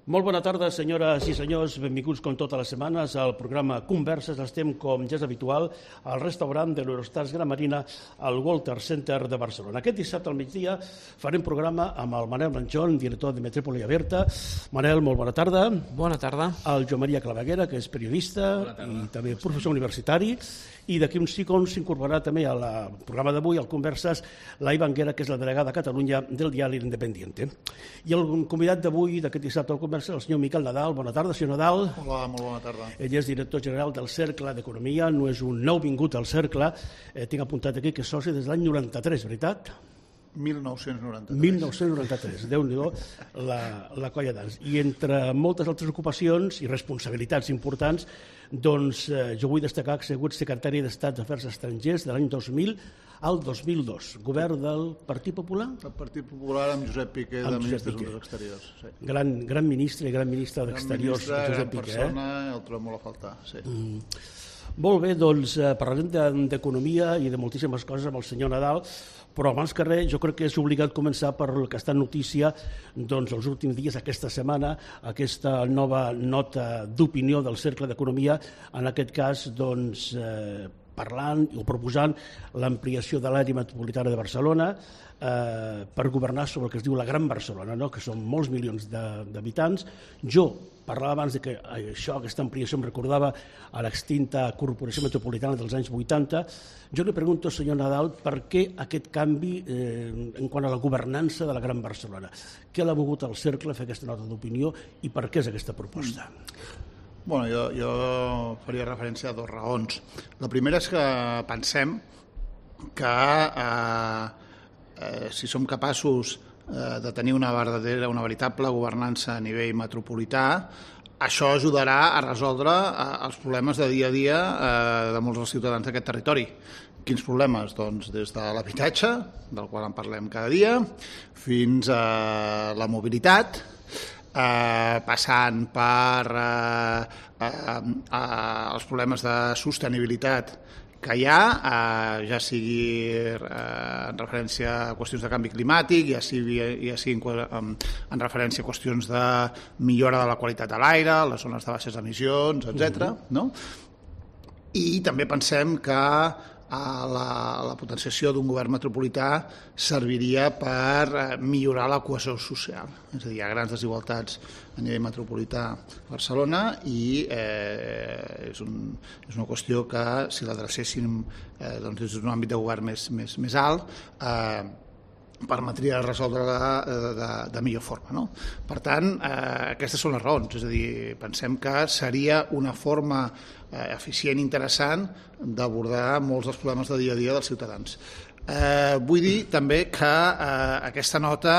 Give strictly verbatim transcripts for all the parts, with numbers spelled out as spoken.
Molt bona tarda, senyores i senyors. Benvinguts com totes les setmanes al programa Converses. Estem, com ja és habitual, al restaurant de l'Eurostars Gran Marina al Walter Center de Barcelona. Aquest dissabte al migdia farem programa amb el Manel Manchón, director de Metrópoli Aberta. Manel, molt bona tarda. Bona tarda. El Joan Maria Claveguera, que és periodista i també professor universitari. I d'aquí uns segons s'incorporarà també al programa d'avui, al Converses, la Iva Anguera, que és la delegada a Catalunya del diari L'Independiente. I el convidat d'avui, d'aquest dissabte al Converses, el senyor Miquel Nadal. Bona tarda, senyor Nadal. Hola, molt bona tarda. Ell és director general del Cercle d'Economia, no és un nou vingut al Cercle. Eh, tinc apuntat aquí que és soci des de l'any noranta-tres, veritat? mil nou-cents noranta-tres. mil nou-cents noranta-tres, Déu-n'hi-do, la, la colla d'ans. I entre moltes altres ocupacions i responsabilitats importants, doncs eh, jo vull destacar que ha sigut secretari d'Estat d'Afers Estrangers de l'any dos mil al dos mil dos, govern del Partit Popular? El Partit Popular amb Josep Piqué, de Ministres dels Exteriors. Sí. Gran, gran ministre i gran ministre d'Exteriors, Josep Piqué. Gran persona, eh? El trobem molt a faltar, sí. Mm. Molt bé, doncs eh, parlarem d'economia i de moltíssimes coses amb el senyor Nadal, però abans que res jo crec que és obligat començar per el que està en notícia doncs, els últims dies, aquesta setmana, aquesta nova nota d'opinió del Cercle d'Economia, en aquest cas doncs, eh, parlant o proposant l'ampliació de l'àrea metropolitana de Barcelona eh, per governar sobre el que es diu la Gran Barcelona, no? Que són molts milions d'habitants. Jo parlava abans de que això, aquesta ampliació em recordava a l'extinta Corporació Metropolitana dels anys vuitanta. Jo li pregunto, senyor Nadal, per què aquest canvi eh, en quant a la governança de la Gran Barcelona? Què l'ha mogut al Cercle a fer aquesta nota d'opinió i per què és aquesta proposta? Bueno, jo, jo faria referència a dues raons. La primera és que pensem que eh, eh, si som capaços eh, de tenir una verdadera, una veritable governança a nivell metropolità, això ajudarà a resoldre eh, els problemes de dia a dia eh, de molts dels ciutadans d'aquest territori. Quins problemes? Doncs des de l'habitatge, del qual en parlem cada dia, fins a la mobilitat, Eh, passant per eh, eh, eh, els problemes de sostenibilitat que hi ha, eh, ja sigui eh, en referència a qüestions de canvi climàtic, ja sigui, ja sigui en, en referència a qüestions de millora de la qualitat de l'aire, les zones de baixes emissions, etcètera. Mm-hmm. No? I també pensem que a la, la potenciació d'un govern metropolità serviria per millorar la cohesió social. És a dir, hi ha grans desigualtats a nivell metropolità a Barcelona i eh, és, un, és una qüestió que si l'adrecéssim eh, doncs des d'un àmbit de govern més, més, més alt eh, permetria resoldre-la de, de, de millor forma. No? Per tant, eh, aquestes són les raons. És a dir, pensem que seria una forma eh, eficient i interessant d'abordar molts dels problemes de dia a dia dels ciutadans. Eh, vull dir també que eh, aquesta nota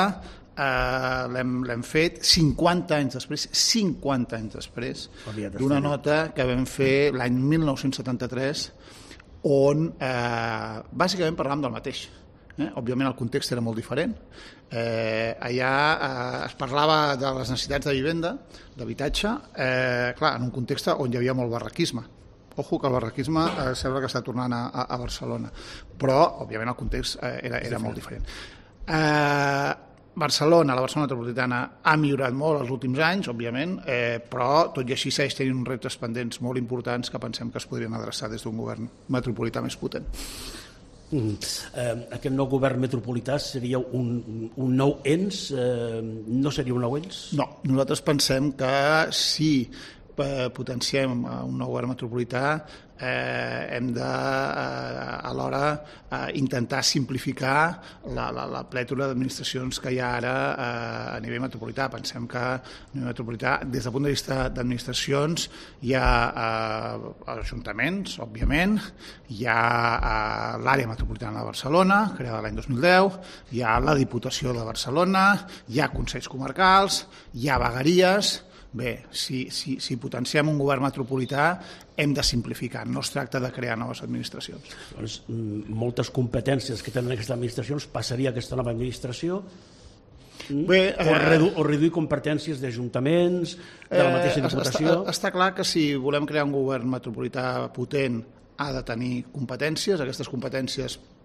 eh, l'hem fet cinquanta anys després, cinquanta anys després d'una nota que vam fer l'any mil nou-cents setanta-tres on eh, bàsicament parlàvem del mateix. Eh? Òbviament el context era molt diferent. Eh, allà eh, es parlava de les necessitats de vivenda, d'habitatge, eh, clar, en un context on hi havia molt barraquisme. Ojo que el barraquisme eh, sembla que està tornant a, a, a Barcelona, però òbviament el context eh, era, era molt diferent. Eh, Barcelona, la Barcelona metropolitana, ha millorat molt els últims anys, òbviament, eh, però tot i així segueix tenint uns reptes pendents molt importants que pensem que es podrien adreçar des d'un govern metropolità més potent. Mm. Eh, aquest nou govern metropolità seria un, un nou ens? Eh, no seria un nou ens? No, nosaltres pensem que si eh, potenciem un nou govern metropolità eh, hem de eh, alhora eh, intentar simplificar la, la, la plètora d'administracions que hi ha ara eh, a nivell metropolità. Pensem que a nivell metropolità, des del punt de vista d'administracions, hi ha eh, ajuntaments, òbviament, hi ha eh, l'àrea metropolitana de Barcelona, creada l'any dos mil deu, hi ha la Diputació de Barcelona, hi ha consells comarcals, hi ha vegueries. Bé, si, si, si potenciem un govern metropolità hem de simplificar, no es tracta de crear noves administracions. Doncs, moltes competències que tenen aquestes administracions passaria a aquesta nova administració? Bé, eh, o, redu o reduir competències d'ajuntaments, de la mateixa Diputació? Està, està clar que si volem crear un govern metropolità potent ha de tenir competències, aquestes competències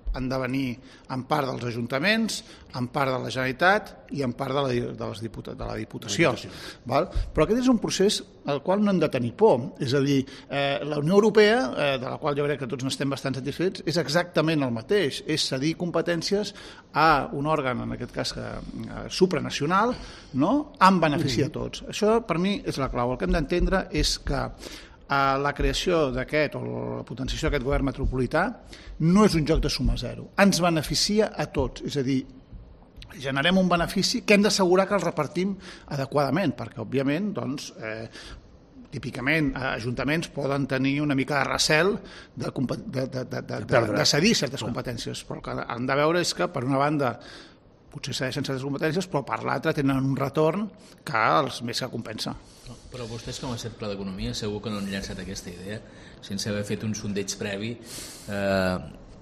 han de venir en part dels ajuntaments, en part de la Generalitat i en part de la, de les diputa, de la Diputació. Val? Però aquest és un procés al qual no hem de tenir por. És a dir, eh, la Unió Europea, eh, de la qual jo crec que tots n'estem bastant satisfets, és exactament el mateix. És cedir competències a un òrgan, en aquest cas eh, supranacional, no? En benefici de tots. Això, per mi, és la clau. El que hem d'entendre és que la creació d'aquest o la potenciació d'aquest govern metropolità no és un joc de suma zero, ens beneficia a tots, és a dir, generem un benefici que hem d'assegurar que el repartim adequadament, perquè òbviament doncs, eh, típicament ajuntaments poden tenir una mica de recel de, de, de, de, de, de, de cedir certes competències, però el que han de veure és que per una banda potser cedeixen certes competències, però per l'altra tenen un retorn que els més que compensa. Però vostès, com a cercle d'economia, segur que no han llançat aquesta idea sense haver fet un sondeig previ. Eh,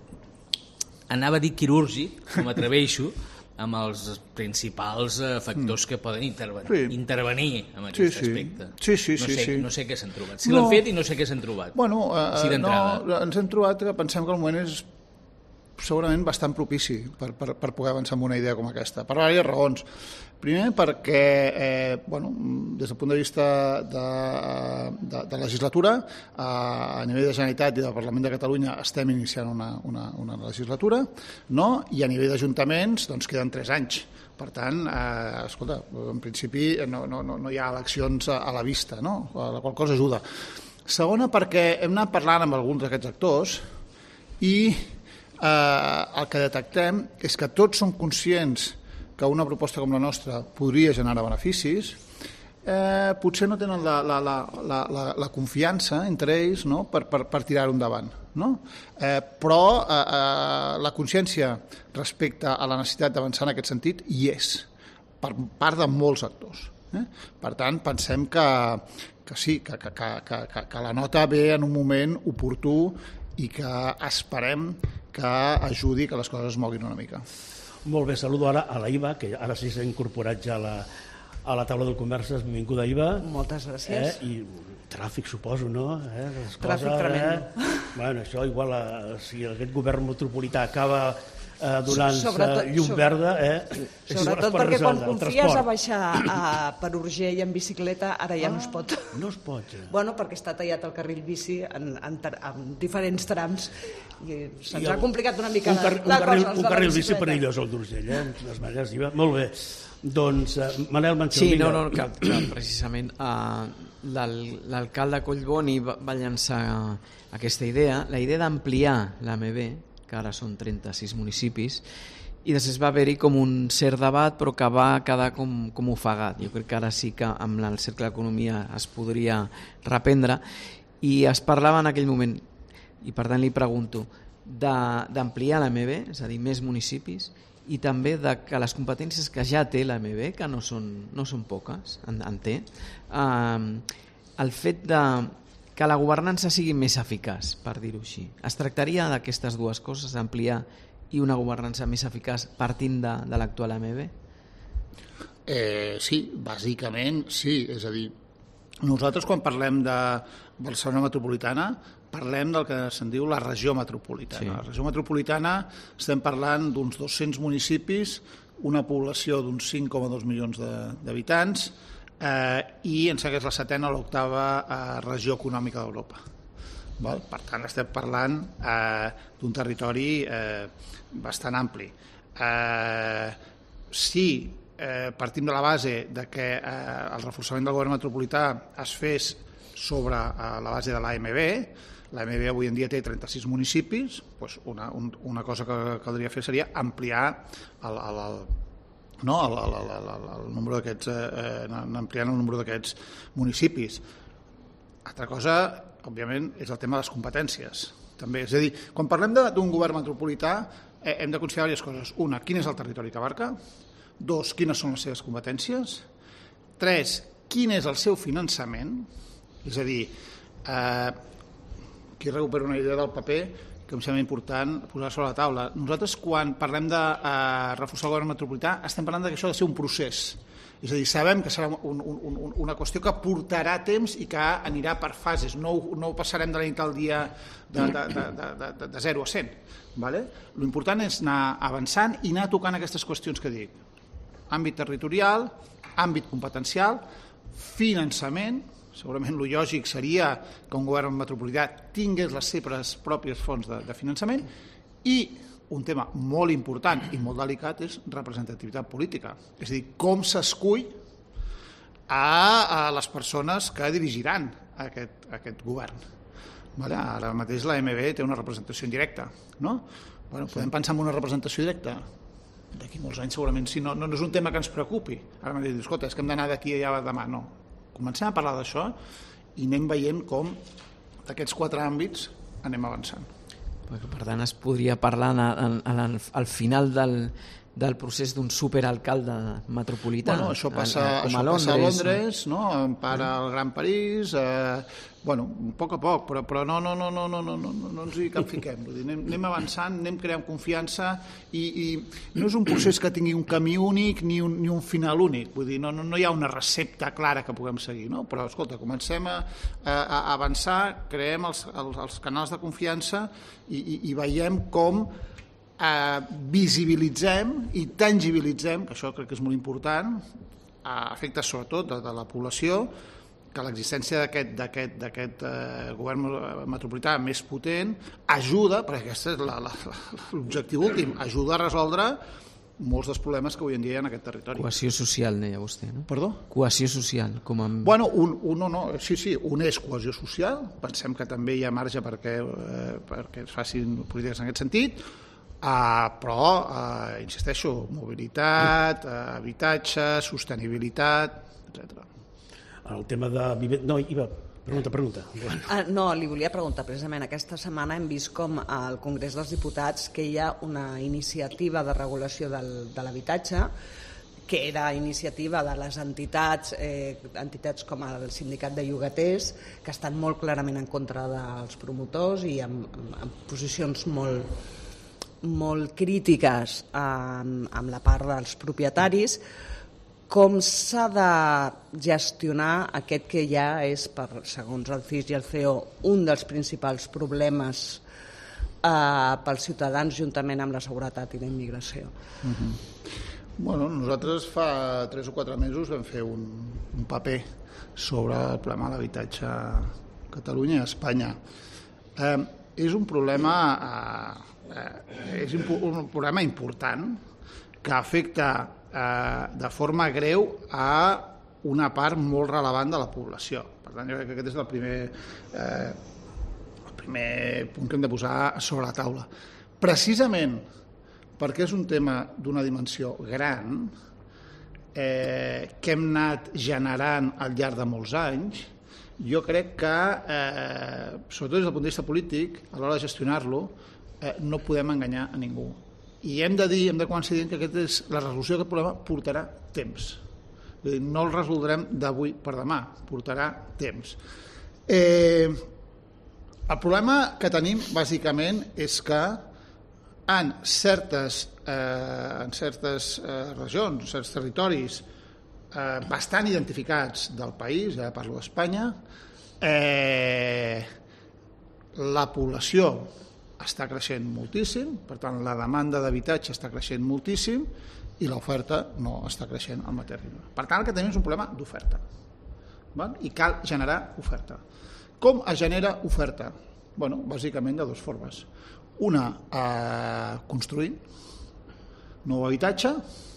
anava a dir quirúrgic, que m'atreveixo, amb els principals factors que poden intervenir, sí. intervenir en aquest sí, sí. aspecte. Sí, sí, no, sí, sé, sí. no sé què s'han trobat. Si no. l'han fet i no sé què s'han trobat. Bueno, eh, sí, no, ens hem trobat que pensem que el moment és segurament bastant propici per, per, per poder avançar amb una idea com aquesta, per diverses raons. Primer perquè, eh, bueno, des del punt de vista de, de, de legislatura, eh, a nivell de Generalitat i del Parlament de Catalunya estem iniciant una, una, una legislatura, no? I a nivell d'ajuntaments doncs, queden tres anys. Per tant, eh, escolta, en principi no, no, no hi ha eleccions a, a la vista, no? La qual cosa ajuda. Segona, perquè hem anat parlant amb alguns d'aquests actors i Eh, el que detectem és que tots són conscients que una proposta com la nostra podria generar beneficis, eh, potser no tenen la, la, la, la, la confiança entre ells, no? per, per, per tirar-ho endavant. No? Eh, però eh, eh, la consciència respecte a la necessitat d'avançar en aquest sentit hi és, per part de molts actors. Eh? Per tant, pensem que, que sí, que, que, que, que, que la nota ve en un moment oportú i que esperem que ajudi que les coses es moguin una mica. Molt bé, saludo ara a la Iva, que ara sí s'ha incorporat ja a la, a la taula del Converses. Benvinguda, Iva. Moltes gràcies. Eh? I tràfic, suposo, no? Eh? Les tràfic coses, tremendo. Eh? Bueno, això igual, a, si aquest govern metropolità acaba eh, donant-se llum sobre, verda... Eh? Sobretot perquè quan confies a baixar a, per Urgell en bicicleta, ara ja ah, no es pot. No es pot, ja. Bueno, perquè està tallat el carril bici en, en, en diferents trams i se'ns I el, ha complicat una mica un car, la, un la carril, cosa. Un carril bici perillós al d'Urgell, eh? Les maneres, Iva. Molt bé. Doncs, uh, Manel Manxó. Sí, no, no, que, que precisament uh, l'alcalde Collboni va, va llançar aquesta idea, la idea d'ampliar l'A M B, que ara són trenta-sis municipis, i després va haver-hi com un cert debat però que va quedar com, com ofegat. Jo crec que ara sí que amb el cercle d'economia es podria reprendre i es parlava en aquell moment, i per tant li pregunto, d'ampliar l'A M B, és a dir, més municipis, i també de que les competències que ja té l'A M B, que no són, no són poques, en, en té, eh, el fet de que la governança sigui més eficaç, per dir-ho així. Es tractaria d'aquestes dues coses, d'ampliar i una governança més eficaç partint de, de l'actual A M B? Eh, sí, bàsicament sí. És a dir, nosaltres quan parlem de Barcelona metropolitana parlem del que se'n diu la regió metropolitana. Sí. La regió metropolitana estem parlant d'uns dos-cents municipis, una població d'uns cinc coma dos milions d'habitants, eh, i em sembla que és la setena o l'octava eh, regió econòmica d'Europa. Val? Per tant, estem parlant eh, d'un territori eh, bastant ampli. Eh, si eh, partim de la base de que eh, el reforçament del govern metropolità es fes sobre eh, la base de l'A M B, l'A M B avui en dia té trenta-sis municipis, doncs una, un, una cosa que caldria fer seria ampliar el, el, el, no, el, el, el, el, el número d'aquests, eh, ampliant el número d'aquests municipis. Altra cosa, òbviament, és el tema de les competències. També. És a dir, quan parlem d'un govern metropolità, eh, hem de considerar diverses coses. Una, quin és el territori que abarca? Dos, quines són les seves competències? Tres, quin és el seu finançament? És a dir, eh, aquí recupero una idea del paper que em sembla important posar sobre la taula. Nosaltres, quan parlem de eh, reforçar el govern metropolità, estem parlant que això ha de ser un procés. És a dir, sabem que serà un, un, un, una qüestió que portarà temps i que anirà per fases, no, no passarem de la nit al dia de, de, de, de, de, de zero a cent. Vale? L'important és anar avançant i anar tocant aquestes qüestions que dic. Àmbit territorial, àmbit competencial, finançament, segurament el lògic seria que un govern metropolità tingués les seves pròpies fonts de, de finançament, i un tema molt important i molt delicat és representativitat política. És a dir, com s'escull a, a les persones que dirigiran aquest, aquest govern. Vale? Ara mateix la M B té una representació indirecta. No? Bueno, podem pensar en una representació directa? D'aquí molts anys segurament sí, no, no és un tema que ens preocupi. Ara mateix dius, escolta, és que hem d'anar d'aquí a allà demà. No. Comencem a parlar d'això i anem veient com d'aquests quatre àmbits anem avançant. Per tant, es podria parlar en, en, en, al final del, del procés d'un superalcalde metropolità. Bueno, això passa, a, a, això a Londres, passa a Londres, no? Empara el Gran París, eh, bueno, a poc a poc, però, però no, no, no, no, no, no, no, no ens hi capfiquem. Vull dir, anem, anem avançant, anem creant confiança i, i no és un procés que tingui un camí únic ni un, ni un final únic. Vull dir, no, no, no hi ha una recepta clara que puguem seguir, no? Però, escolta, comencem a, a, a avançar, creem els, els, els canals de confiança i, i, i veiem com eh, visibilitzem i tangibilitzem, que això crec que és molt important, a efectes sobretot de, de la població, que l'existència d'aquest eh, govern metropolità més potent ajuda, perquè aquest és l'objectiu últim, ajuda a resoldre molts dels problemes que avui en dia hi ha en aquest territori. Cohesió social, deia vostè, no? Perdó? Cohesió social, com a... Bueno, un, un, no, no, sí, sí, un és cohesió social, pensem que també hi ha marge perquè, eh, perquè es facin polítiques en aquest sentit, eh, però, eh, insisteixo, mobilitat, eh, habitatge, sostenibilitat, etcètera. El tema de... No, Iva, pregunta, pregunta. Ah, no, li volia preguntar precisament. Aquesta setmana hem vist com al Congrés dels Diputats que hi ha una iniciativa de regulació del, de l'habitatge que era iniciativa de les entitats, eh, entitats com el Sindicat de Llogaters, que estan molt clarament en contra dels promotors i amb, amb posicions molt, molt crítiques amb, amb la part dels propietaris. Com s'ha de gestionar aquest que ja és, per, segons el C I S i el C E O, un dels principals problemes eh, pels ciutadans juntament amb la seguretat i la immigració? Uh-huh. Bueno, nosaltres fa tres o quatre mesos vam fer un, un paper sobre el problema de l'habitatge a Catalunya i a Espanya. Eh, és un problema, eh, és un problema important que afecta eh, de forma greu a una part molt relevant de la població. Per tant, jo crec que aquest és el primer, eh, el primer punt que hem de posar sobre la taula. Precisament perquè és un tema d'una dimensió gran, eh, que hem anat generant al llarg de molts anys, jo crec que, eh, sobretot des del punt de vista polític, a l'hora de gestionar-lo, eh, no podem enganyar a ningú. I hem de dir, hem de començar dient que aquest és, la resolució d'aquest problema portarà temps. És a dir, no el resoldrem d'avui per demà, portarà temps. Eh, el problema que tenim, bàsicament, és que en certes, eh, en certes eh, regions, en certs territoris eh, bastant identificats del país, ja parlo d'Espanya, eh, la població està creixent moltíssim, per tant la demanda d'habitatge està creixent moltíssim i l'oferta no està creixent al mateix ritme. Per tant, el que tenim és un problema d'oferta, val? I cal generar oferta. Com es genera oferta? Bueno, bàsicament de dues formes. Una, eh, construint nou habitatge,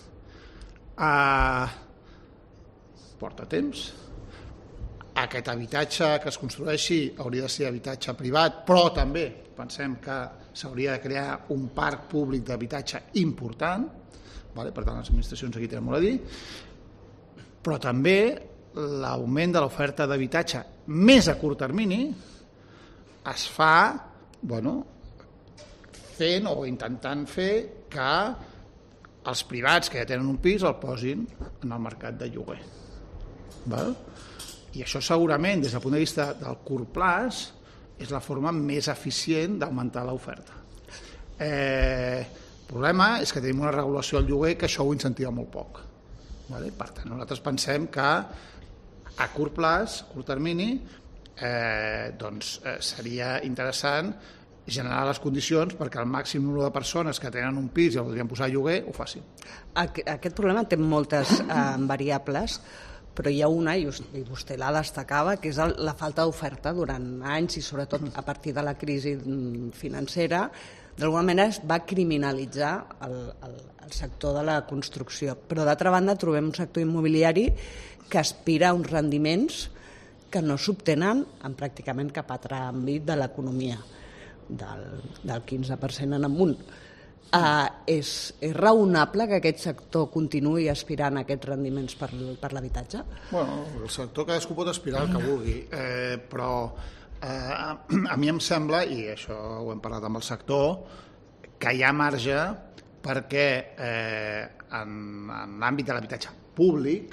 eh, porta temps. Aquest habitatge que es construeixi hauria de ser habitatge privat, però també pensem que s'hauria de crear un parc públic d'habitatge important, vale? Per tant les administracions aquí tenen molt a dir, però també l'augment de l'oferta d'habitatge més a curt termini es fa, bueno, fent o intentant fer que els privats que ja tenen un pis el posin en el mercat de lloguer. Val? I això segurament, des del punt de vista del curt plaç, és la forma més eficient d'augmentar l'oferta. Eh, el problema és que tenim una regulació al lloguer que això ho incentiva molt poc. Vale? Per tant, nosaltres pensem que a curt plaç, a curt termini, eh, doncs, eh, seria interessant generar les condicions perquè el màxim número de persones que tenen un pis i el voldrien posar a lloguer ho facin. Aquest problema té moltes eh, variables, però hi ha una, i vostè la destacava, que és la falta d'oferta durant anys i sobretot a partir de la crisi financera. D'alguna manera es va criminalitzar el, el, el sector de la construcció, però d'altra banda trobem un sector immobiliari que aspira a uns rendiments que no s'obtenen en pràcticament cap altre àmbit de l'economia, del, del quinze per cent en amunt. Uh, és, és raonable que aquest sector continuï aspirant a aquests rendiments per, per l'habitatge? Bueno, el sector cadascú pot aspirar al que vulgui, eh, però eh, a mi em sembla, i això ho hem parlat amb el sector, que hi ha marge perquè eh, en, en l'àmbit de l'habitatge públic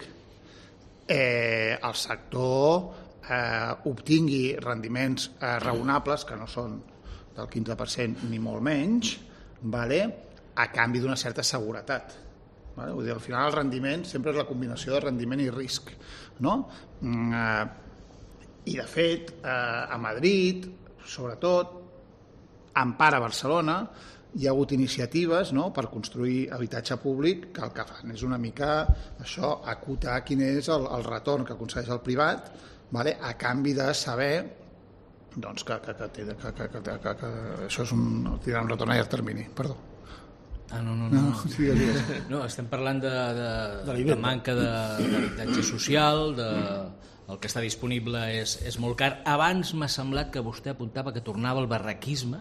eh, el sector eh, obtingui rendiments eh, raonables, que no són del quinze per cent ni molt menys, vale? A canvi d'una certa seguretat. Vale? Vull dir, al final el rendiment sempre és la combinació de rendiment i risc. No? Mm, eh, I de fet, eh, a Madrid, sobretot, en part a Barcelona, hi ha hagut iniciatives, no?, per construir habitatge públic que el que fan és una mica això, acotar quin és el, el retorn que aconsegueix el privat, vale? A canvi de saber doncs que, que, que, que, que, que, que, que, que això és un, tirar un retorn a llarg termini, perdó. Ah, no, no, no. No, sí, sí. No, estem parlant de, de, de, de manca d'habitatge social, de, el que està disponible és, és molt car. Abans m'ha semblat que vostè apuntava que tornava el barraquisme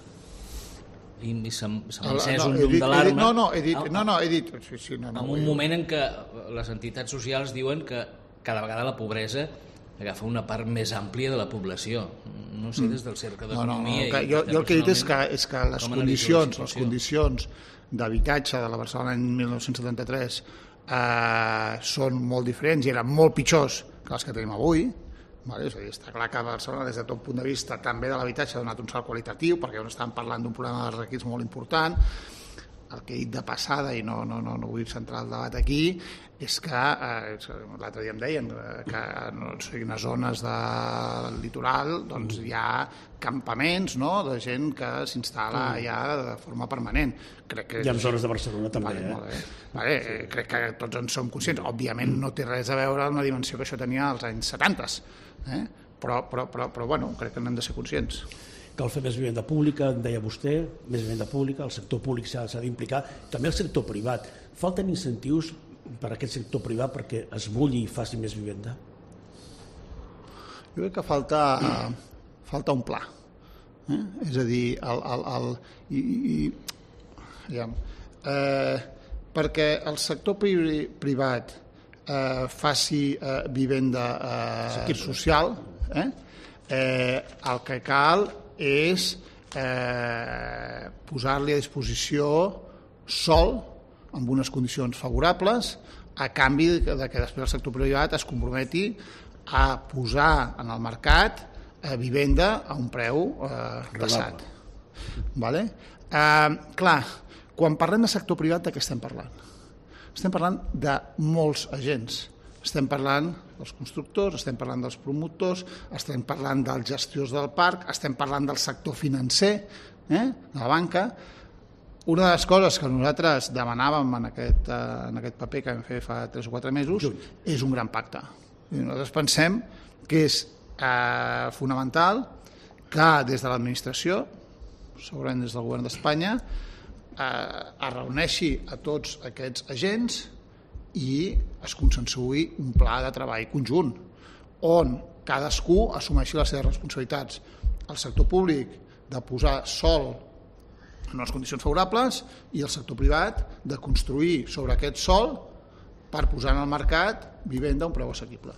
i se m'ha encès un llum d'alarma. No, no, he dit... No, no, he dit sí, sí, no, no, en un moment en què les entitats socials diuen que cada vegada la pobresa agafa una part més àmplia de la població. No sé, des del cercle d'economia... No, no, no, jo, jo el que he dit és que, és que les condicions, les condicions d'habitatge de la Barcelona l'any mil nou-cents setanta-tres eh, són molt diferents i eren molt pitjors que les que tenim avui. Vale? És a dir, està clar que Barcelona, des de tot punt de vista també de l'habitatge, ha donat un salt qualitatiu, perquè on estan parlant d'un problema de requisits molt important. El que he dit de passada, i no, no, no, no vull centrar el debat aquí, és que eh, l'altre dia em deien que en no, zones del litoral doncs, hi ha campaments, no?, de gent que s'instal·la mm. ja de forma permanent. Crec que, hi ha zones de Barcelona també. Vale, eh? molt bé. Vale, eh, crec que tots en som conscients. Òbviament no té res a veure amb la dimensió que això tenia als anys setanta, eh? però, però, però, però bueno, crec que n'hem de ser conscients. Cal fer més vivenda pública, deia vostè, més vivenda pública, el sector públic s'ha d'implicar, també el sector privat. Falten incentius per a aquest sector privat perquè es bulli i faci més vivenda? Jo crec que falta, falta un pla. Eh? És a dir, el, el, el, i, i, ja, eh, perquè el sector pri, privat eh, faci eh, vivenda eh, social, eh? Eh, el que cal és eh, posar-li a disposició sol amb unes condicions favorables a canvi de que després el sector privat es comprometi a posar en el mercat eh, vivenda a un preu eh, taxat. Vale? Eh, clar, quan parlem de sector privat, de què estem parlant? Estem parlant de molts agents. Estem parlant dels constructors, estem parlant dels promotors, estem parlant dels gestors del parc, estem parlant del sector financer, eh, de la banca. Una de les coses que nosaltres demanàvem en aquest, en aquest paper que vam fer fa tres o quatre mesos és un gran pacte. I nosaltres pensem que és eh, fonamental que des de l'administració, segurament des del govern d'Espanya, eh, es reuneixi a tots aquests agents i es consensuï un pla de treball conjunt on cadascú assumeixi les seves responsabilitats. El sector públic de posar sol en unes condicions favorables i el sector privat de construir sobre aquest sol per posar en el mercat vivenda a un preu assequible.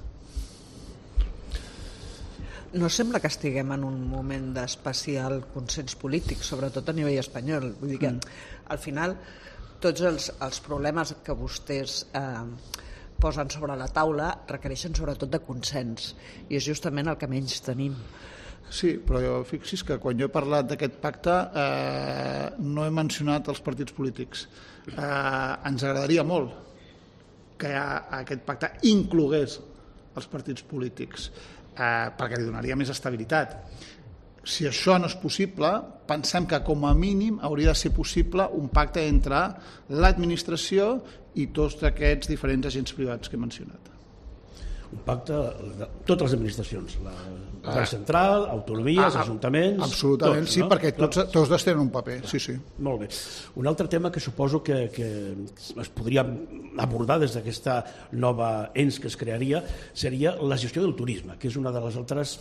No sembla que estiguem en un moment d'especial consens polític, sobretot a nivell espanyol. Vull dir que al final tots els, els problemes que vostès eh, posen sobre la taula requereixen sobretot de consens i és justament el que menys tenim. Sí, però jo fixis que quan jo he parlat d'aquest pacte eh, no he mencionat els partits polítics. Eh, ens agradaria molt que aquest pacte inclogués els partits polítics, eh, perquè li donaria més estabilitat. Si això no és possible, pensem que com a mínim hauria de ser possible un pacte entre l'administració i tots aquests diferents agents privats que he mencionat. Un pacte de totes les administracions, la govern central, autonomies, ah, ajuntaments... Absolutament, tots, sí, no? Perquè tots, tots dos tenen un paper, sí, sí. Molt bé. Un altre tema que suposo que, que es podria abordar des d'aquesta nova ens que es crearia seria la gestió del turisme, que és una de les altres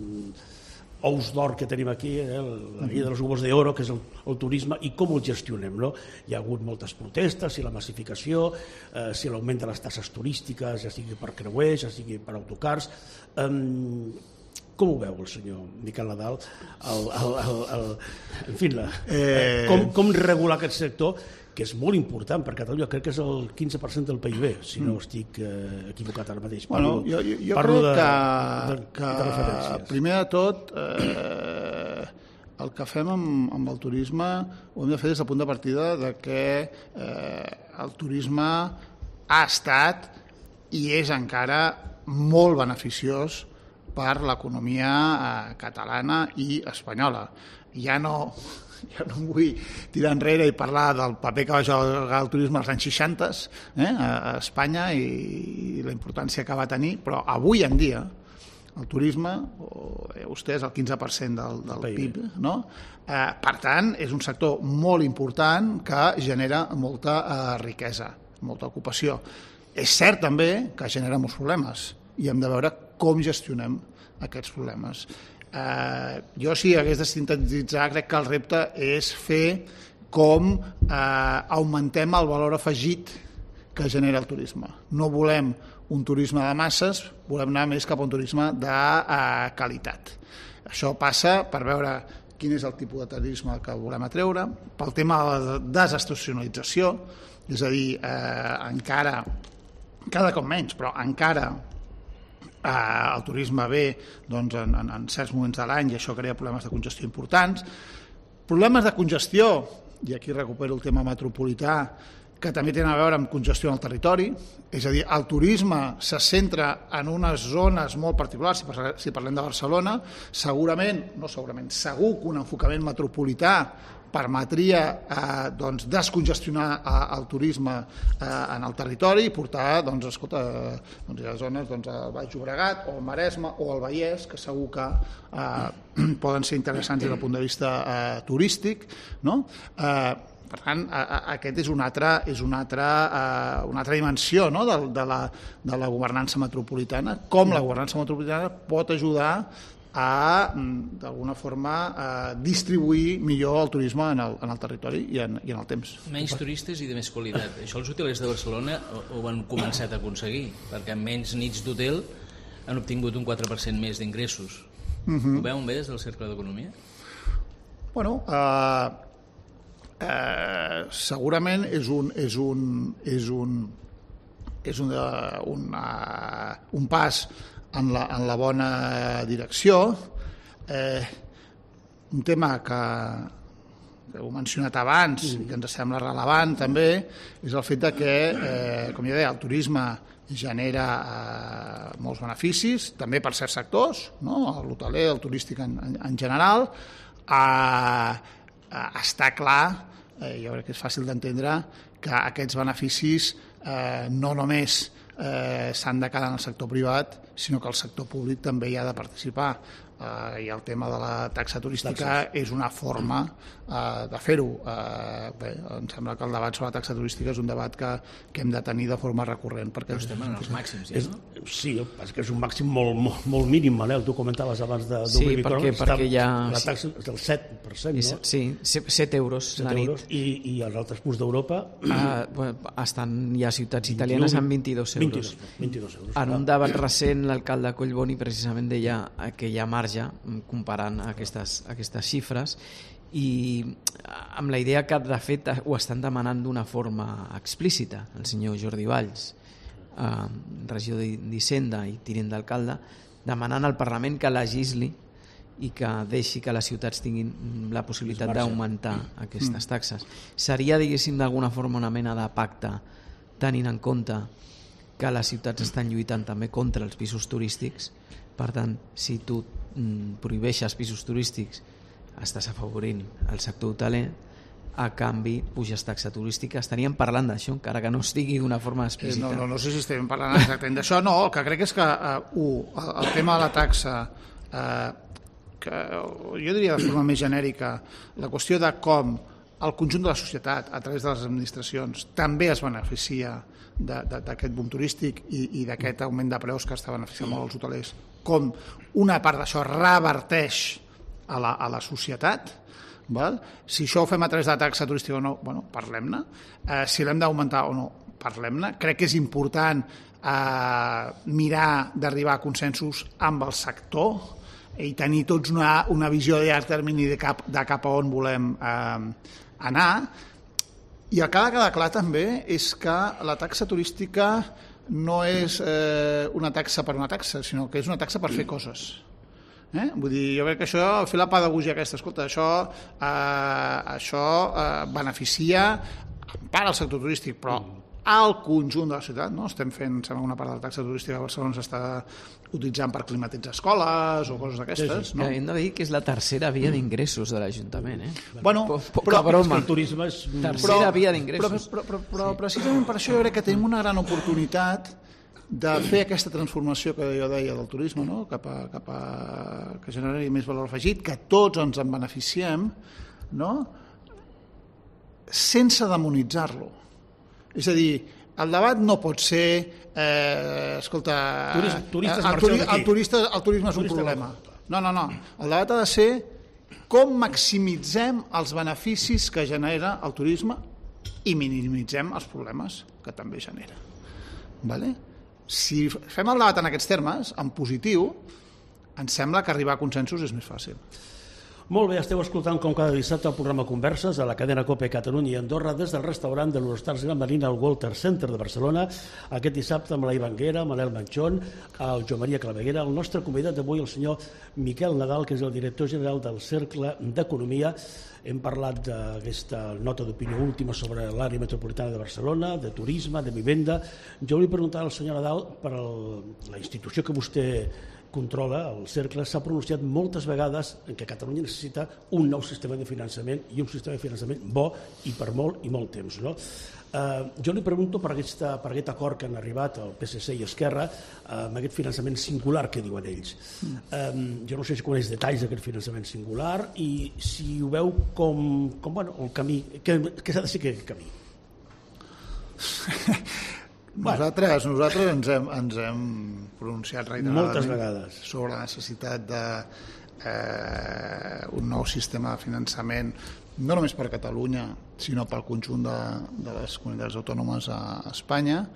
ous d'or que tenim aquí, eh, la guia dels huevos d'oro, que és el, el turisme, i com ho gestionem. No? Hi ha hagut moltes protestes, si la massificació, eh, si l'augment de les taxes turístiques, ja sigui per creuers, ja sigui per autocars... Um, com ho veu el senyor Miquel Nadal? El, el, el, el, en fi, la, eh... com, com regular aquest sector, que és molt important per Catalunya, crec que és el quinze per cent del P I B, si no estic eh, equivocat ara mateix. Parlo, bueno, jo jo, jo parlo crec de, que, de, que de primer de tot eh, el que fem amb, amb el turisme ho hem de fer des del punt de partida de que eh, el turisme ha estat i és encara molt beneficiós per l'economia eh, catalana i espanyola. Ja no... Jo no em vull tirar enrere i parlar del paper que va jugar el turisme als anys seixanta eh, a Espanya i, i la importància que va tenir, però avui en dia el turisme, o, eh, vostè és el quinze per cent del, del P I B, no? Eh, per tant, és un sector molt important que genera molta eh, riquesa, molta ocupació. És cert també que genera molts problemes i hem de veure com gestionem aquests problemes. Eh, jo si hagués de sintetitzar crec que el repte és fer com eh, augmentem el valor afegit que genera el turisme. No volem un turisme de masses, volem anar més cap a un turisme de eh, qualitat. Això passa per veure quin és el tipus de turisme que volem atreure, pel tema de la desestacionalització, és a dir, eh, encara, cada cop menys, però encara Eh, el turisme ve doncs, en, en, en certs moments de l'any i això crea problemes de congestió importants. Problemes de congestió, i aquí recupero el tema metropolità, que també tenen a veure amb congestió en el territori, és a dir, el turisme se centra en unes zones molt particulars, si parlem de Barcelona, segurament, no segurament, segur que un enfocament metropolità permetria eh, doncs, descongestionar eh, el turisme eh, en el territori i portar, doncs, escolta, doncs, hi ha zones doncs, al Baix Llobregat o al Maresme o al Vallès que segur que eh, poden ser interessants des del punt de vista eh, turístic, no? Eh, per tant, a, a, aquest és una altra, és una altra, eh, una altra dimensió, no? de, de, la, de la governança metropolitana, com la governança metropolitana pot ajudar a, d'alguna forma, a distribuir millor el turisme en el, en el territori i en, i en el temps. Menys turistes i de més qualitat. Això els hotelers de Barcelona ho han començat a aconseguir, perquè amb menys nits d'hotel han obtingut un quatre per cent més d'ingressos. Uh-huh. Ho veuen bé des del Cercle d'Economia? Bueno, eh, eh, segurament és un, és un, és un, és un, un, uh, un pas en la, en la bona direcció. Eh, un tema que, que heu mencionat abans i que ens sembla rellevant també és el fet de que, eh, com ja deia, el turisme genera eh, molts beneficis, també per certs sectors, no? L'hoteler, el turístic en, en, en general. Eh, eh, està clar, eh, jo crec que és fàcil d'entendre, que aquests beneficis eh, no només eh, s'han de quedar en el sector privat, sinó que el sector públic també hi ha de participar. Eh, I el tema de la taxa turística Taxes. és una forma eh, de fer-ho. Eh, bé, em sembla que el debat sobre la taxa turística és un debat que, que hem de tenir de forma recurrent. Perquè Però estem en els màxims, ja, no? És, sí, és que és un màxim molt, molt, molt mínim, Manel. Tu comentaves abans de sí, perquè, perquè hi ha... La taxa és del set per cent, no? Sí, set euros la nit. Euros, i, I els altres punts d'Europa... Ah, bueno, estan, hi ha ciutats italianes amb vint-i-dos euros. vint-i-dos, vint-i-dos euros. En un debat recent, l'alcalde Collboni precisament deia que hi ha marge comparant aquestes, aquestes xifres i amb la idea que de fet ho estan demanant d'una forma explícita el senyor Jordi Valls, eh, regidor d'Hisenda i tinent d'alcalde, demanant al Parlament que legisli i que deixi que les ciutats tinguin la possibilitat d'augmentar aquestes taxes. Seria, diguéssim, d'alguna forma una mena de pacte tenint en compte que les ciutats estan lluitant també contra els pisos turístics. Per tant, si tu mm, prohibeixes pisos turístics, estàs afavorint el sector hoteler, a canvi puges taxa turística. Estaríem parlant d'això, encara que no estigui d'una forma explícita. No, no, no sé si estem parlant exactament d'això. No, el que crec és que uh, uh, el tema de la taxa, uh, que jo diria de forma més genèrica, la qüestió de com el conjunt de la societat, a través de les administracions, també es beneficia d'aquest boom turístic i, i d'aquest augment de preus que està beneficiant molt els hotelers, com una part d'això reverteix a la, a la societat. Val? Si això ho fem a través de la taxa turística o no, bueno, parlem-ne. Eh, si l'hem d'augmentar o no, parlem-ne. Crec que és important eh, mirar d'arribar a consensos amb el sector i tenir tots una, una visió de llarg termini de cap, de cap a on volem eh, anar. I el que ha de quedar clar també és que la taxa turística no és eh, una taxa per una taxa, sinó que és una taxa per fer coses. Eh? Vull dir, jo crec que això, fer la pedagogia aquesta, escolta, això, eh, això eh, beneficia en part el sector turístic, però al conjunt de la ciutat, no? Estem fent, sembla, una part de la taxa turística a Barcelona s'està utilitzant per climatitzar escoles o coses d'aquestes, no? Hem de dir que és la tercera via d'ingressos de l'Ajuntament, eh? Bueno, poca però, broma. El turisme és... Tercera però, via però, d'ingressos. però, però, però sí. Precisament per això jo crec que tenim una gran oportunitat de fer aquesta transformació que jo deia del turisme, no? cap a, cap a, que generi més valor afegit, que tots ens en beneficiem, no? Sense demonitzar-lo. És a dir, el debat no pot ser eh, escolta, Turis, turistes el, turi, el, turista, el turisme és un turista problema. No, no, no. El debat ha de ser com maximitzem els beneficis que genera el turisme i minimitzem els problemes que també genera. Vale? Si fem el debat en aquests termes, en positiu, em sembla que arribar a consensos és més fàcil. Molt bé, esteu escoltant com cada dissabte el programa Converses a la cadena COPE Catalunya i Andorra des del restaurant de l'Hortals Gran Marina al Walter Center de Barcelona. Aquest dissabte amb la Ivanguera, Manel Manchón, el Joan Maria Claveguera, el nostre convidat d'avui, el senyor Miquel Nadal, que és el director general del Cercle d'Economia. Hem parlat d'aquesta nota d'opinió última sobre l'àrea metropolitana de Barcelona, de turisme, de vivenda. Jo vull preguntar al senyor Nadal per el, la institució que vostè controla, el Cercle, s'ha pronunciat moltes vegades en que Catalunya necessita un nou sistema de finançament i un sistema de finançament bo i per molt i molt temps. No? Uh, jo li pregunto per, aquesta, per aquest acord que han arribat el P S C i Esquerra uh, amb aquest finançament singular que diuen ells. Um, jo no sé si coneix detalls d'aquest finançament singular i si ho veu com, com bueno, el camí, que, que s'ha de ser aquest camí. Nosaltres, nosaltres ens, hem, ens hem pronunciat moltes vegades sobre la necessitat de eh, un nou sistema de finançament, no només per Catalunya, sinó pel conjunt de, de les comunitats autònomes a Espanya.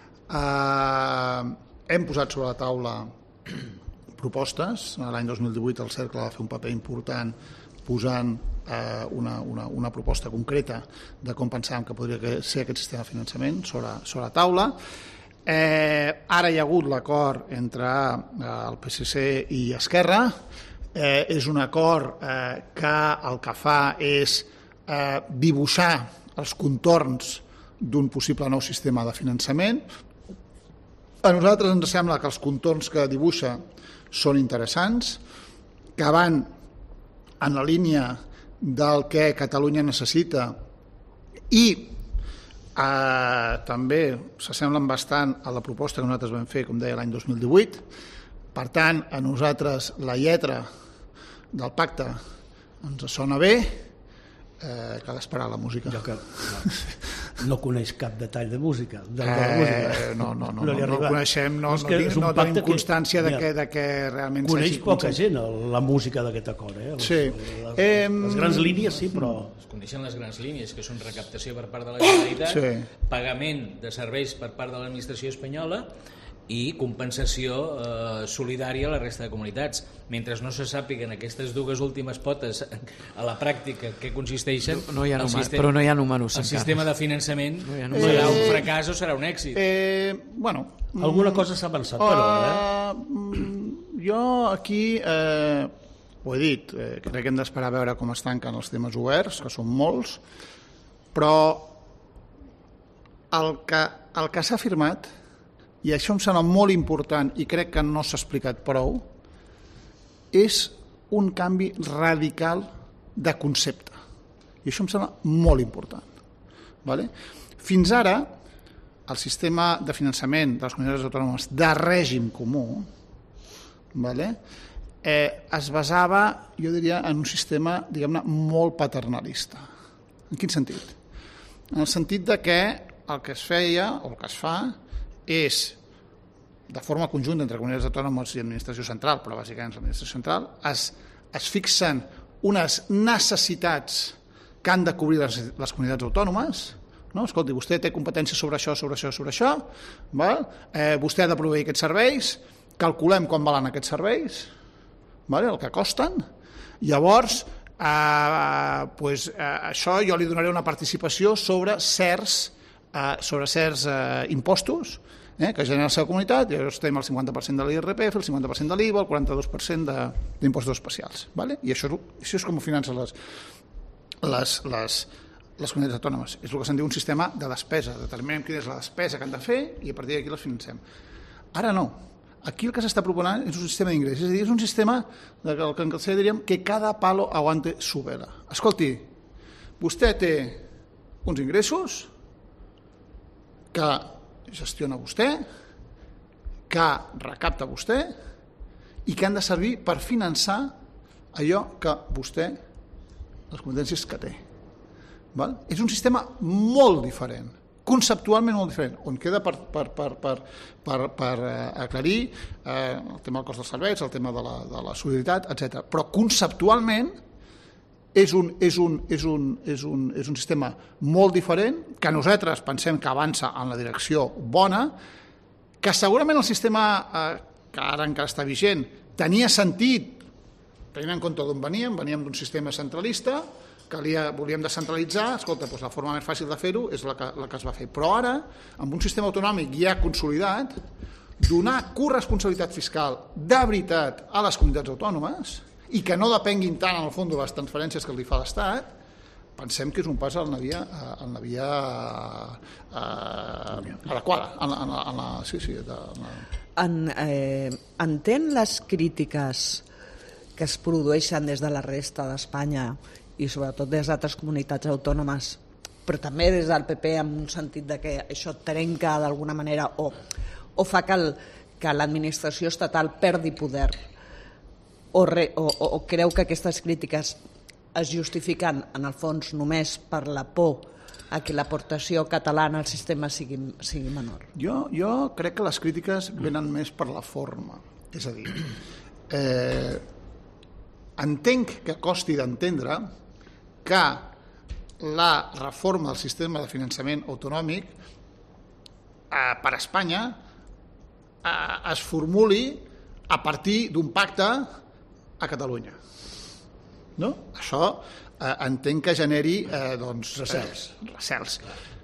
Eh, hem posat sobre la taula propostes. L'any dos mil divuit el Cercle va fer un paper important posant eh, una, una, una proposta concreta de com pensàvem que podria ser aquest sistema de finançament sobre, sobre la taula. Eh, ara hi ha hagut l'acord entre eh, el P S C i Esquerra. Eh, és un acord eh, que el que fa és eh, dibuixar els contorns d'un possible nou sistema de finançament. A nosaltres ens sembla que els contorns que dibuixa són interessants, que van en la línia del que Catalunya necessita i eh, també s'assemblen bastant a la proposta que nosaltres vam fer, com deia, l'any dos mil divuit. Per tant, a nosaltres la lletra del pacte ens sona bé, eh, cal esperar la música. Jo que no, no coneix cap detall de música. De, de eh, música. No, no, no, no, no, no coneixem, no, no, tinc, no tenim constància que, de, que, de que realment s'hagi... Coneix poca gent la música d'aquest acord. Eh? Les, sí. les, eh, les grans línies sí, però... Es coneixen les grans línies, que són recaptació per part de la Generalitat, sí. Pagament de serveis per part de l'administració espanyola i compensació eh, solidària a la resta de comunitats. Mentre no se sàpiguen aquestes dues últimes potes a la pràctica que consisteixen, no, no hi ha número, sistema, però no hi ha números el sistema de finançament no serà un fracàs o serà un èxit. Eh, bueno, alguna cosa s'ha avançat, uh, però... Eh? Jo aquí eh, ho he dit, eh, crec que hem d'esperar a veure com es tanquen els temes oberts, que són molts, però el que, el que s'ha firmat i això em sembla molt important i crec que no s'ha explicat prou, és un canvi radical de concepte. I això em sembla molt important. Vale? Fins ara, el sistema de finançament de les comunitats autònomes de règim comú, vale? eh, es basava, jo diria, en un sistema, diguem-ne, molt paternalista. En quin sentit? En el sentit de que el que es feia, o el que es fa, és, de forma conjunta entre comunitats autònomes i administració central, però bàsicament l'administració central, es, es fixen unes necessitats que han de cobrir les, les comunitats autònomes. No? Escolti, vostè té competència sobre això, sobre això, sobre això, val? Eh, vostè ha de proveir aquests serveis, calculem quan valen aquests serveis, val? El que costen, llavors eh, pues, eh, això jo li donaré una participació sobre certs, eh, sobre certs eh, impostos eh, que genera la seva comunitat, llavors tenim el cinquanta per cent de l'I R P F, el cinquanta per cent de l'I V A, el quaranta-dos per cent d'impostos especials. Vale? I això, això és com ho financen les, les, les, les comunitats autònomes. És el que se'n diu un sistema de despesa. Determinem quina és la despesa que han de fer i a partir d'aquí les financem. Ara no. Aquí el que s'està proposant és un sistema d'ingrés. És a dir, és un sistema del que en català diríem que cada palo aguante su vela. Escolti, vostè té uns ingressos que gestiona vostè, que recapta vostè i que han de servir per finançar allò que vostè, les competències que té. Val? És un sistema molt diferent, conceptualment molt diferent, on queda per, per, per, per, per, per aclarir eh, el tema del cost dels serveis, el tema de la, de la solidaritat, etcètera. Però conceptualment és un, és, un, és, un, és, un, és un sistema molt diferent, que nosaltres pensem que avança en la direcció bona, que segurament el sistema eh, que ara encara està vigent tenia sentit, tenint en compte d'on veníem, veníem d'un sistema centralista, que volíem descentralitzar, escolta, doncs la forma més fàcil de fer-ho és la que, la que es va fer. Però ara, amb un sistema autonòmic ja consolidat, donar corresponsabilitat fiscal de veritat a les comunitats autònomes i que no depenguin tant, en el fons, de les transferències que li fa l'Estat, pensem que és un pas en la via, en la via eh, adequada. En la, en la, en la, sí, sí, de, en la... En, eh, entén les crítiques que es produeixen des de la resta d'Espanya i sobretot des d'altres comunitats autònomes, però també des del P P, en un sentit de que això trenca d'alguna manera o, o fa que, el, que l'administració estatal perdi poder, o, re, o, o creu que aquestes crítiques es justifiquen en el fons només per la por a que l'aportació catalana al sistema sigui, sigui menor? Jo, jo crec que les crítiques venen més per la forma. És a dir, eh, entenc que costi d'entendre que la reforma del sistema de finançament autonòmic eh, per Espanya eh, es formuli a partir d'un pacte a Catalunya. No? Això eh, entenc que generi eh, doncs, recels. Eh, recels.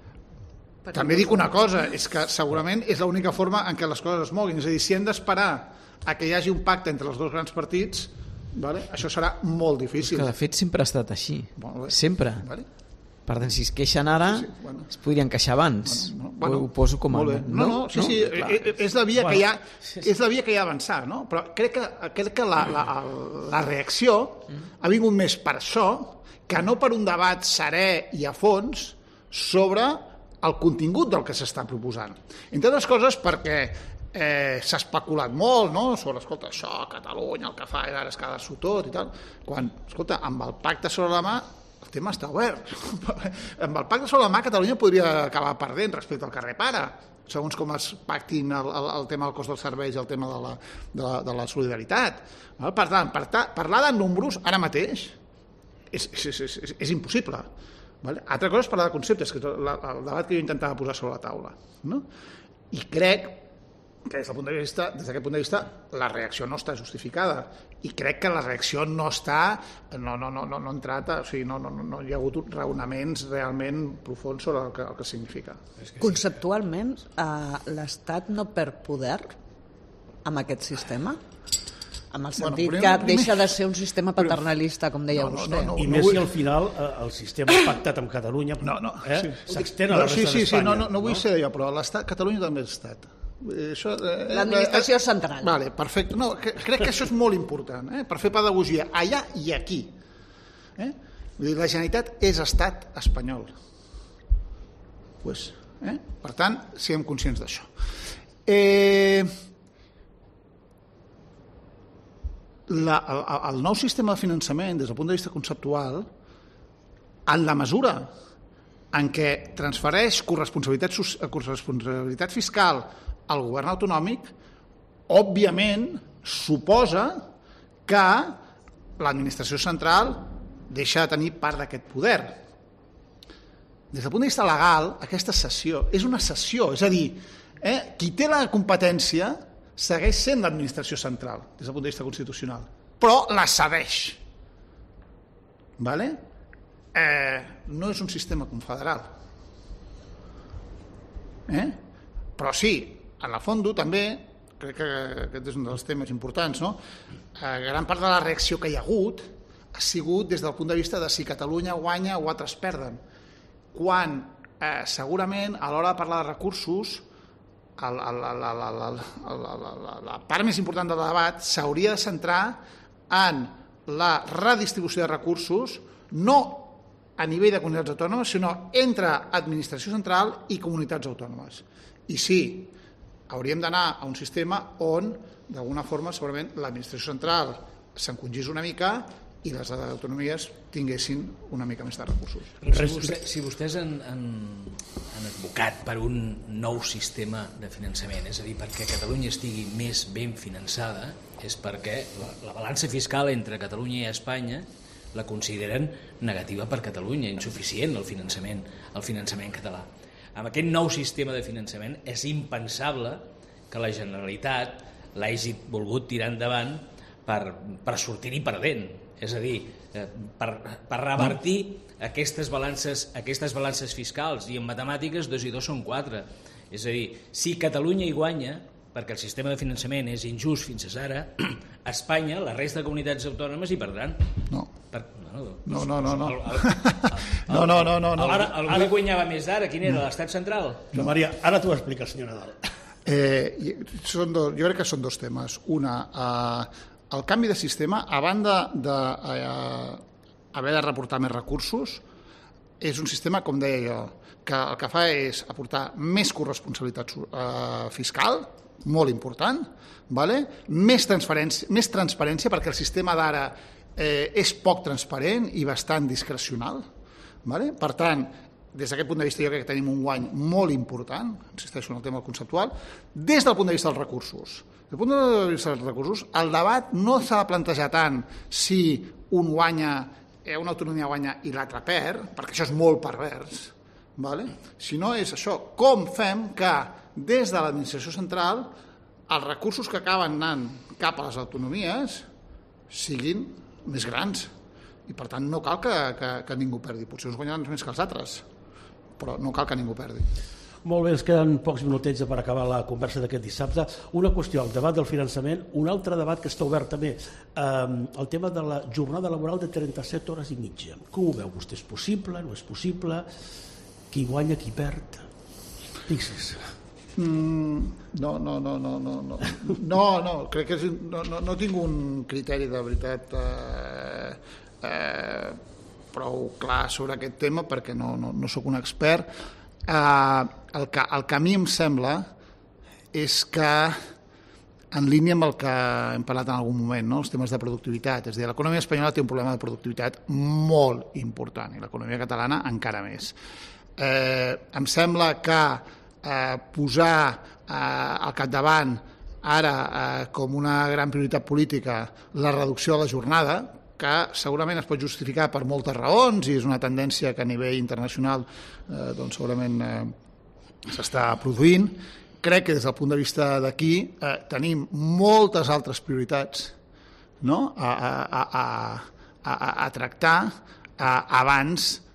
També dic una cosa, és que segurament és l'única forma en què les coses es moguin. És a dir, si hem d'esperar a que hi hagi un pacte entre els dos grans partits, vale? Això serà molt difícil. Que de fet sempre ha estat així. Bueno, sempre. Vale? Per tant, si es queixen ara, sí, sí, bueno. Es podrien queixar abans. Bueno, bueno, ho poso com a... No, no, no, sí, sí, no? És la via, bueno, que hi ha, és la via que hi ha d'avançar, no? Però crec que, crec que la, la, la reacció ha vingut més per això que no per un debat serè i a fons sobre el contingut del que s'està proposant. Entre altres coses perquè Eh, s'ha especulat molt, no?, sobre, escolta, això, Catalunya, el que fa ara és quedar-s'ho tot i tal, quan, escolta, amb el pacte sobre la mà el tema està obert. Amb el pacte sobre la mà Catalunya podria acabar perdent respecte al que repara, segons com es pactin el, el, el tema del cost dels serveis i el tema de la, de la, de la solidaritat. Per tant, per ta, parlar de números ara mateix és, és, és, és, és impossible. Vale? Altra cosa és parlar de conceptes, que és el, el debat que jo intentava posar sobre la taula. No? I crec que des del punt de vista, des d'aquest punt de vista la reacció no està justificada i crec que la reacció no està no, no, no, no, no ha entrat, o sigui, no, no, no hi ha hagut raonaments realment profunds sobre el que, el que significa. Conceptualment, eh, l'Estat no perd poder amb aquest sistema? Amb el sentit bueno, primer, que deixa de ser un sistema paternalista, com deia no, no, vostè. No, no, no, I més no vull... si al final eh, el sistema pactat amb Catalunya no, no, eh, sí. s'extén a la resta sí, sí, d'Espanya. Sí, no, no, no vull no? ser d'allò, però l'Estat, Catalunya també és Estat. Això, eh, L'administració eh, central. Vale, perfecte. No, crec que això és molt important, eh, per fer pedagogia allà i aquí. Eh? Vull dir, la Generalitat és estat espanyol. Pues, eh? Per tant, siguem conscients d'això. Eh, la, el, el nou sistema de finançament, des del punt de vista conceptual, en la mesura en què transfereix corresponsabilitat, corresponsabilitat fiscal al govern autonòmic, òbviament suposa que l'administració central deixa de tenir part d'aquest poder. Des del punt de vista legal, aquesta cessió és una cessió, és a dir, eh, qui té la competència segueix sent l'administració central, des del punt de vista constitucional, però la cedeix. Vale? Eh, no és un sistema confederal. Eh? Però sí, en el fons també, crec que aquest és un dels temes importants, no? Eh, gran part de la reacció que hi ha hagut ha sigut des del punt de vista de si Catalunya guanya o altres perden, quan eh, segurament a l'hora de parlar de recursos el, el, el, el, el, el, el, el, la part més important del debat s'hauria de centrar en la redistribució de recursos, no a nivell de comunitats autònomes, sinó entre administració central i comunitats autònomes. I sí, hauríem d'anar a un sistema on, d'alguna forma, segurament l'administració central s'encongís una mica i les autonomies tinguessin una mica més de recursos. Si, vostè, si vostès han, han, han advocat per un nou sistema de finançament, és a dir, perquè Catalunya estigui més ben finançada, és perquè la, la balança fiscal entre Catalunya i Espanya la consideren negativa per Catalunya, insuficient el finançament, el finançament català. Amb aquest nou sistema de finançament és impensable que la Generalitat l'hagi volgut tirar endavant per, per sortir-hi perdent. És a dir, per, per revertir aquestes balances, aquestes balances fiscals, i en matemàtiques dos i dos són quatre. És a dir, si Catalunya hi guanya, perquè el sistema de finançament és injust fins ara, Espanya, la resta de comunitats autònomes hi perdran. No. Per, no, no, no. no, no. El, el, el, no, no, no, no, no. Ara, algú ara, guanyava més d'ara, quin era, l'estat central? No. Maria, ara t'ho explica el senyor Nadal. Eh, són dos, jo crec que són dos temes. Una, eh, el canvi de sistema, a banda d'haver de, de reportar més recursos, és un sistema, com deia jo, que el que fa és aportar més corresponsabilitat eh, fiscal, molt important, vale? més, transparència, més transparència, perquè el sistema d'ara eh, és poc transparent i bastant discrecional. Vale? Per tant, des d'aquest punt de vista jo crec que tenim un guany molt important, insisteixo en el tema conceptual, des del punt de vista dels recursos. Des del punt de vista dels recursos, el debat no s'ha de plantejar tant si un guanya, una autonomia guanya i l'altre perd, perquè això és molt pervers, vale? Sinó és això, com fem que des de l'administració central els recursos que acaben anant cap a les autonomies siguin més grans. I per tant no cal que, que, que ningú perdi. Potser uns guanyaran més que els altres, però no cal que ningú perdi. Molt bé, ens queden pocs minutets per acabar la conversa d'aquest dissabte. Una qüestió, el debat del finançament, un altre debat que està obert també, eh, el tema de la jornada laboral de trenta-set hores i mitja. Com ho veu vostè? És possible? No és possible? Qui guanya, qui perd? Fixi's. Mm, no, no, no, no, no, no, no, no, crec que és, no, no, no tinc un criteri de veritat eh, eh, prou clar sobre aquest tema perquè no, no, no sóc un expert. Eh, el, que, el que a mi em sembla és que en línia amb el que hem parlat en algun moment, no? Els temes de productivitat, és a dir, l'economia espanyola té un problema de productivitat molt important i l'economia catalana encara més. Eh, em sembla que eh, posar eh, al capdavant ara eh, com una gran prioritat política la reducció de la jornada, que segurament es pot justificar per moltes raons i és una tendència que a nivell internacional eh, doncs segurament eh, s'està produint. Crec que des del punt de vista d'aquí eh, tenim moltes altres prioritats, no? a, a, a, a, a tractar eh, abans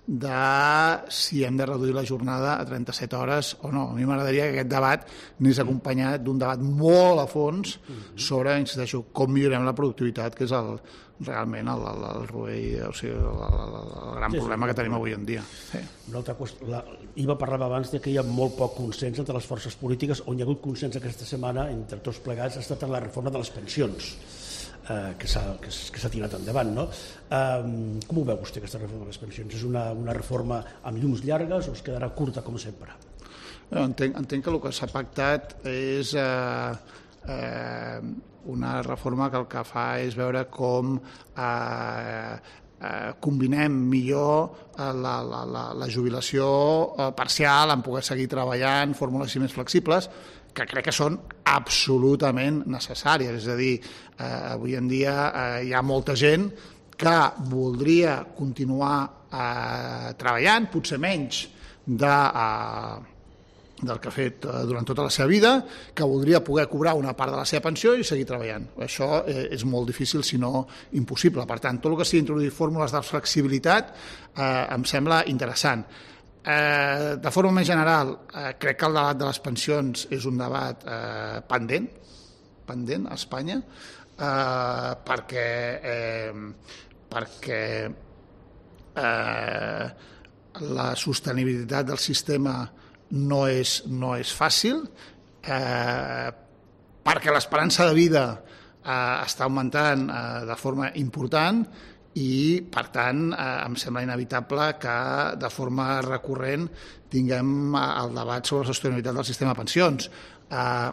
de si hem de reduir la jornada a trenta-set hores o no. A mi m'agradaria que aquest debat anés acompanyat d'un debat molt a fons sobre, insisteixo, com millorem la productivitat, que és el, realment el, el, el rovell, o sigui, el, el, el gran sí, problema sí, que tenim avui en dia. Sí. Una altra qüestió, la, Iva parlava abans de que hi ha molt poc consens entre les forces polítiques. On hi ha hagut consens aquesta setmana entre tots plegats ha estat en la reforma de les pensions, eh, que s'ha tirat endavant, no? Eh, com ho veu vostè, aquesta reforma de les pensions? És una, una reforma amb llums llargues o es quedarà curta com sempre? Entenc, entenc que el que s'ha pactat és eh, eh, una reforma que el que fa és veure com eh, eh, combinem millor eh, la, la, la, la jubilació eh, parcial amb poder seguir treballant, fórmules més flexibles, que crec que són absolutament necessàries. És a dir, eh, avui en dia eh, hi ha molta gent que voldria continuar eh, treballant, potser menys de... Eh, del que ha fet durant tota la seva vida, que voldria poder cobrar una part de la seva pensió i seguir treballant. Això és molt difícil, si no impossible. Per tant, tot el que sigui introduir fórmules de flexibilitat eh, em sembla interessant. Eh, de forma més general, eh, crec que el debat de les pensions és un debat eh, pendent, pendent a Espanya, eh, perquè, eh, perquè eh, la sostenibilitat del sistema no és, no és fàcil, eh, perquè l'esperança de vida eh, està augmentant eh, de forma important i, per tant, eh, em sembla inevitable que de forma recurrent tinguem el debat sobre la sostenibilitat del sistema de pensions. Eh,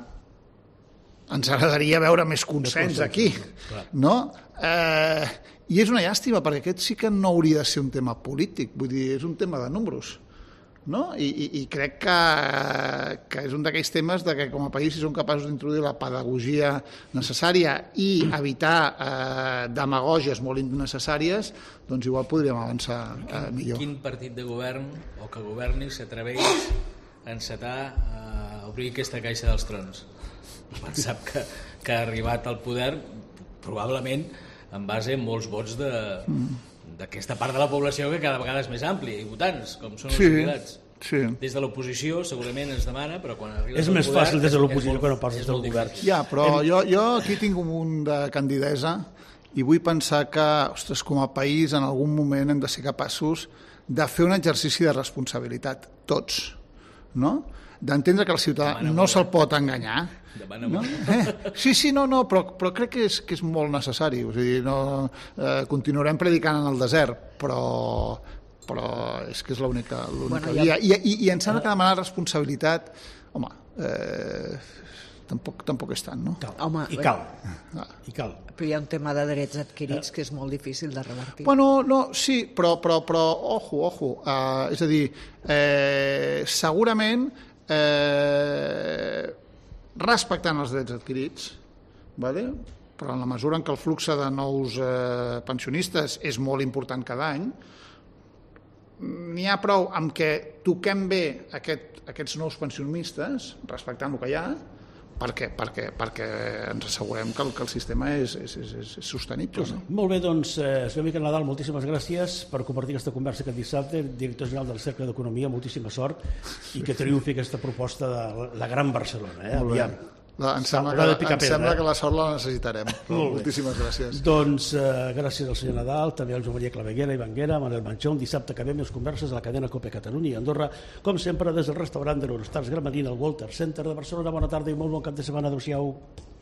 ens agradaria veure més consens aquí, no? Eh, I és una llàstima, perquè aquest sí que no hauria de ser un tema polític, vull dir, és un tema de números. No? I, i, i crec que, que és un d'aquells temes de que com a país si som capaços d'introduir la pedagogia necessària i evitar eh, demagògies molt innecessàries, doncs igual podríem avançar eh, millor. Quin partit de govern o que governi s'atreveix a encetar a obrir aquesta caixa dels trons? Quan sap que, que ha arribat al poder probablement en base a molts vots de... Mm. d'aquesta part de la població que cada vegada és més àmplia, i votants, com són els sí, jubilats. Sí. Des de l'oposició segurament ens demana, però quan arriba és més poder, fàcil des de l'oposició que no pas des del govern. Ja, però en... jo, jo aquí tinc un munt de candidesa i vull pensar que, ostres, com a país en algun moment hem de ser capaços de fer un exercici de responsabilitat, tots, no? D'entendre que el ciutadà demana no se'l pot enganyar. No? Eh? Sí, sí, no, no, però, però crec que és, que és molt necessari. O sigui, no, eh, continuarem predicant en el desert, però, però és que és l'única bueno, via. Ja... I, i, I em sembla que demanar responsabilitat, home, eh, tampoc, tampoc és tant, no? Cal. Home, I cal. Ah. I cal. Però hi ha un tema de drets adquirits que és molt difícil de revertir. Bueno, no, sí, però, però, però ojo, ojo. Uh, és a dir, eh, segurament eh, respectant els drets adquirits, vale? Però en la mesura en què el flux de nous eh, pensionistes és molt important cada any, n'hi ha prou amb que toquem bé aquest, aquests nous pensionistes, respectant el que hi ha, perquè, perquè, perquè ens assegurem que el, que el sistema és, és, és, és sostenible. No? Molt bé, doncs, eh, senyor Miquel Nadal, moltíssimes gràcies per compartir aquesta conversa aquest dissabte, director general del Cercle d'Economia, moltíssima sort i que triomfi aquesta proposta de la Gran Barcelona. Eh? Aviam. La, em sembla, que, em sembla que la sort la necessitarem. Moltíssimes gràcies. Doncs eh, gràcies al senyor Nadal, també al Joan Maria Claveguera, Ivan Guera, Manel Manchón. Dissabte acabem les converses a la cadena COPE Catalunya i Andorra, com sempre des del restaurant de l'Eurostars Gramadina al Walter Center de Barcelona. Bona tarda i molt bon cap de setmana. Adéu-siau.